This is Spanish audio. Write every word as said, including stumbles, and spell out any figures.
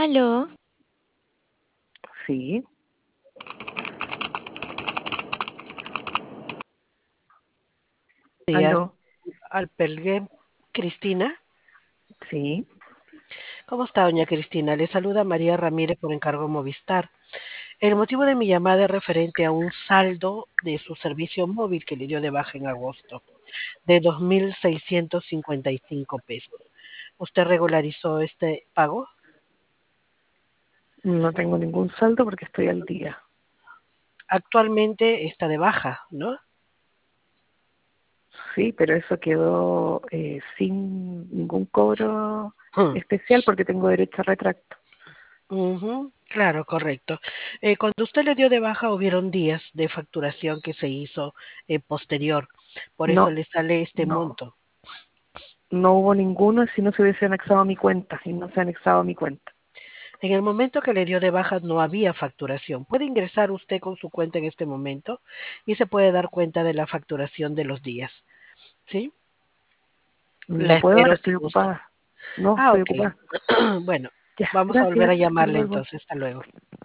Aló, Sí, Días, aló, Alpelgué, Cristina. sí. ¿Cómo está, doña Cristina? Le saluda María Ramírez por encargo Movistar. El motivo de mi llamada es referente a un saldo de su servicio móvil que le dio de baja en agosto, de dos mil seiscientos cincuenta y cinco pesos. ¿Usted regularizó este pago? No tengo ningún saldo porque estoy al día. Actualmente está de baja, ¿no? Sí, pero eso quedó eh, sin ningún cobro Hmm. especial porque tengo derecho a retracto. Ujú, claro, correcto. Eh, cuando usted le dio de baja, hubieron días de facturación que se hizo eh, posterior. Por eso No, le sale este no, monto. no hubo ninguno si no se hubiese anexado a mi cuenta y no se ha anexado a mi cuenta. En el momento que le dio de baja no había facturación. Puede ingresar usted con su cuenta en este momento y se puede dar cuenta de la facturación de los días. ¿Sí? La No puedo espero ahora, si estoy gusta. ocupada. No, Ah, estoy ok. ocupada. Bueno, Ya, vamos a volver a gracias, hasta llamarle luego. entonces. Hasta luego.